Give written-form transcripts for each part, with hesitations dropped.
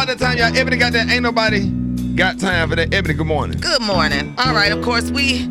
about that time, y'all. Ebony got that. Ain't nobody got time for that. Ebony, good morning. Good morning. All right, of course, we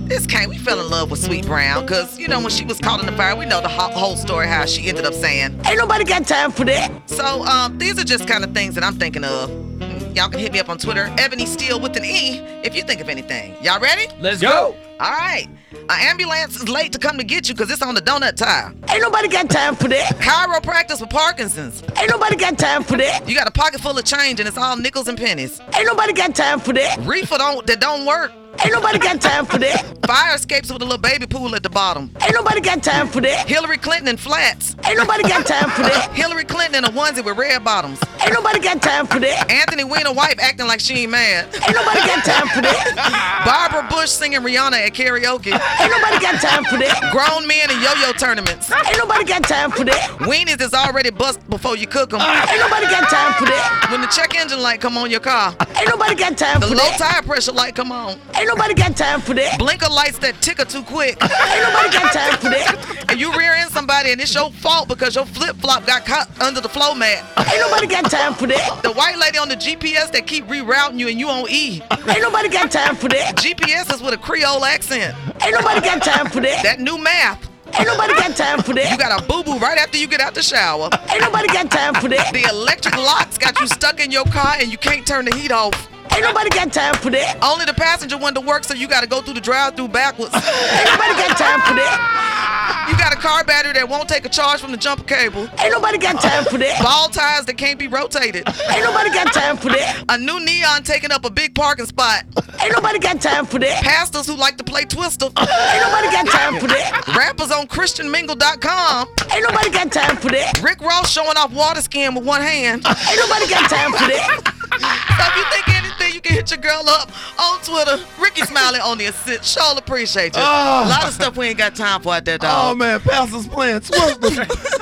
fell in love with Sweet Brown because, when she was caught in the fire, we know the whole story, how she ended up saying, ain't nobody got time for that. So, these are just kind of things that I'm thinking of. Y'all can hit me up on Twitter, Ebony Steele with an E, if you think of anything. Y'all ready? Let's go. All right. An ambulance is late to come to get you because it's on the donut tire. Ain't nobody got time for that. Chiropractors with Parkinson's. Ain't nobody got time for that. You got a pocket full of change and it's all nickels and pennies. Ain't nobody got time for that. Reefer that don't work. Ain't nobody got time for that. Fire escapes with a little baby pool at the bottom. Ain't nobody got time for that. Hillary Clinton in flats. Ain't nobody got time for that. Hillary Clinton in a onesie with red bottoms. Ain't nobody got time for that. Anthony Weiner wife acting like she ain't mad. Ain't nobody got time for that. Barbara Bush singing Rihanna at karaoke. Ain't nobody got time for that. Grown men in yo-yo tournaments. Ain't nobody got time for that. Weenies is already bust before you cook them. Ain't nobody got time for that. When the check engine light come on your car. Ain't nobody got time for that. The low tire pressure light come on. Ain't nobody got time for that. Blinker lights that ticker too quick. Ain't nobody got time for that. And you rear end somebody and it's your fault because your flip-flop got caught under the floor mat. Ain't nobody got time for that. The white lady on the GPS that keep rerouting you and you on E. Ain't nobody got time for that. GPS is with a Creole accent. Ain't nobody got time for that. That new math. Ain't nobody got time for that. You got a boo-boo right after you get out the shower. Ain't nobody got time for that. The electric locks got you stuck in your car and you can't turn the heat off. Ain't nobody got time for that. Only the passenger window works, so you gotta go through the drive-thru backwards. Ain't nobody got time for that. You got a car battery that won't take a charge from the jumper cable. Ain't nobody got time for that. Ball tires that can't be rotated. Ain't nobody got time for that. A new neon taking up a big parking spot. Ain't nobody got time for that. Pastors who like to play Twister. Ain't nobody got time for that. Rappers on ChristianMingle.com. Ain't nobody got time for that. Rick Ross showing off water skiing with one hand. Ain't nobody got time for that. So if you think anything, you can hit your girl up on Twitter. Ricky Smiley on the assist. Sure appreciate you. A lot of stuff we ain't got time for out there, dog. Oh, man, Pastor's playing Twister.